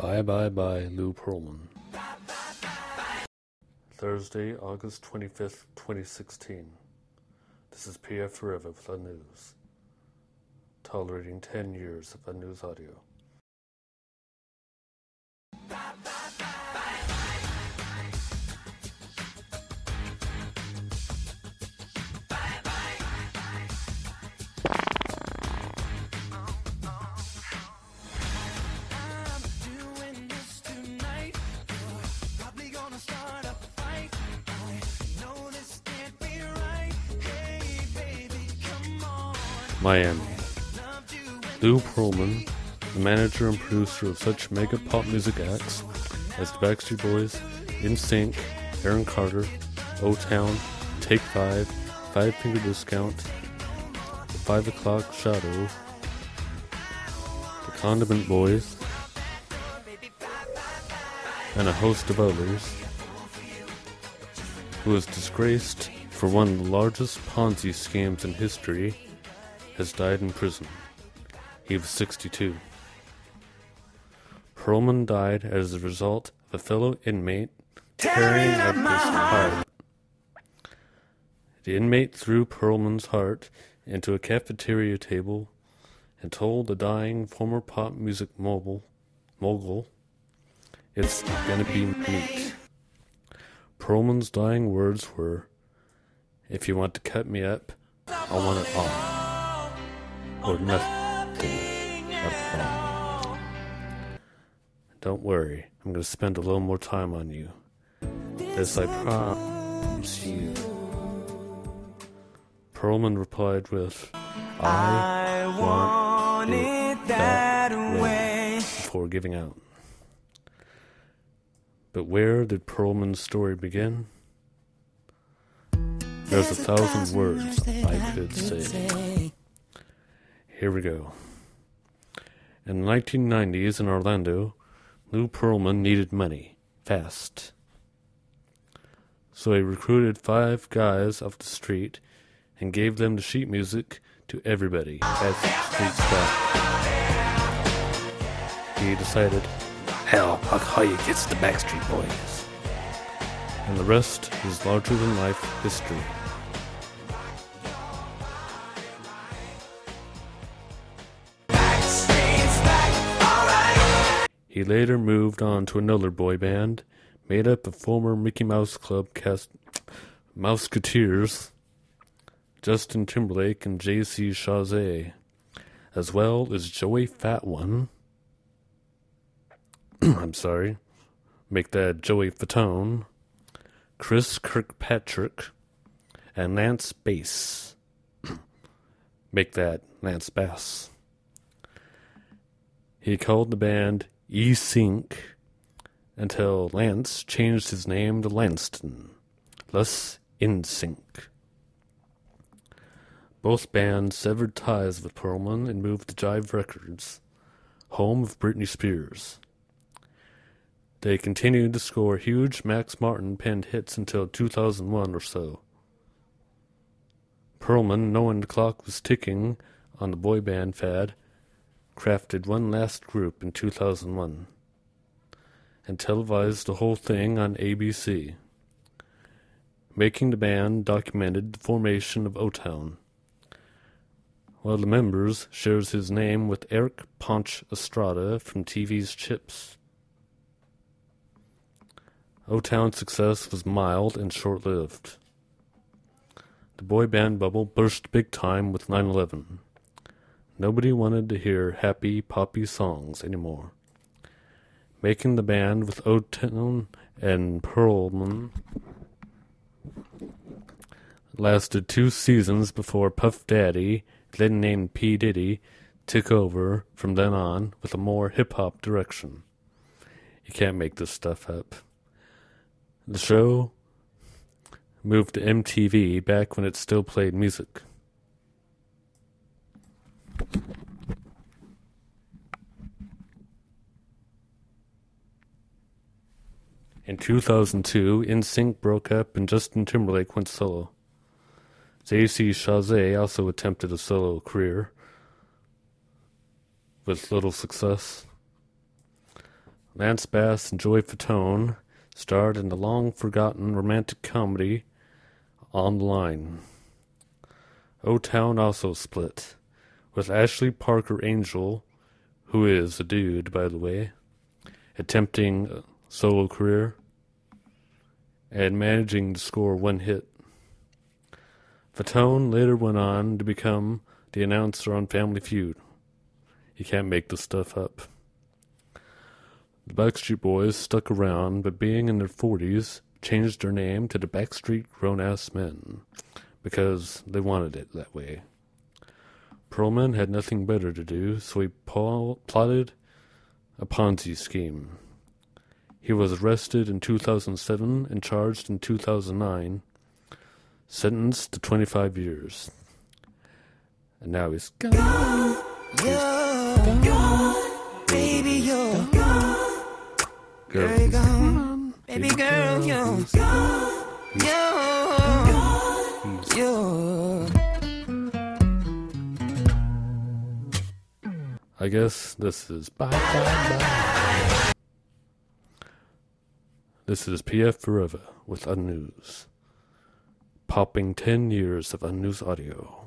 Bye Bye Bye Lou Pearlman. Thursday, August 25th, 2016. This is PF Forever with the news. Tolerating 10 years of unnews audio. Miami. Lou Pearlman, the manager and producer of such mega pop music acts as the Backstreet Boys, NSYNC, Aaron Carter, O-Town, Take 5, Five Finger Discount, The 5 O'Clock Shadow, The Condiment Boys, and a host of others, who was disgraced for one of the largest Ponzi schemes in history, has died in prison. He was 62. Pearlman died as a result of a fellow inmate tearing at his heart. The inmate threw Pearlman's heart into a cafeteria table and told the dying former pop music mogul, "It's gonna be meat." Pearlman's dying words were, "If you want to cut me up, I want it all. Or nothing at all. Don't worry, I'm going to spend a little more time on you. This I promise you." Pearlman replied with, "I want it that way," before giving out. But where did Pearlman's story begin? There's 1,000 words I could say. Here we go. In the 1990s in Orlando, Lou Pearlman needed money, fast. So he recruited 5 guys off the street and gave them the sheet music to everybody as street staff. He decided, "Hell, I'll call you kids the Backstreet Boys." And the rest is larger-than-life history. He later moved on to another boy band, made up of former Mickey Mouse Club cast Mouseketeers, Justin Timberlake and J.C. Chasez, as well as Joey Fatone. Make that Joey Fatone, Chris Kirkpatrick, and Lance Bass. Make that Lance Bass. He called the band E-Sync until Lance changed his name to Lanston, thus NSYNC. Both bands severed ties with Pearlman and moved to Jive Records, home of Britney Spears. They continued to score huge Max Martin-penned hits until 2001 or so. Pearlman, knowing the clock was ticking on the boy band fad, crafted one last group in 2001 and televised the whole thing on ABC. Making the band documented the formation of O-Town, while the members shares his name with Eric Ponch Estrada from TV's Chips. O-Town's success was mild and short-lived. The boy band bubble burst big time with 9/11. Nobody wanted to hear happy, poppy songs anymore. Making the band with O-Town and Pearlman lasted 2 seasons before Puff Daddy, then named P. Diddy, took over from then on with a more hip-hop direction. You can't make this stuff up. The show moved to MTV back when it still played music. In 2002, NSYNC broke up and Justin Timberlake went solo. J.C. Chasez also attempted a solo career, with little success. Lance Bass and Joy Fatone starred in the long-forgotten romantic comedy On the Line. O-Town also split, with Ashley Parker Angel, who is a dude, by the way, attempting a solo career and managing to score one hit. Fatone later went on to become the announcer on Family Feud. You can't make this stuff up. The Backstreet Boys stuck around, but being in their 40s, changed their name to the Backstreet Grown-Ass Men, because they wanted it that way. Perlman had nothing better to do, so he plotted a Ponzi scheme. He was arrested in 2007 and charged in 2009, sentenced to 25 years. And now he's gone. You're gone, baby, you're gone. Girl, you're gone. Baby girl, you're gone. You're I guess this is bye. This is PF Forever with Unnews. Popping 10 years of Unnews audio.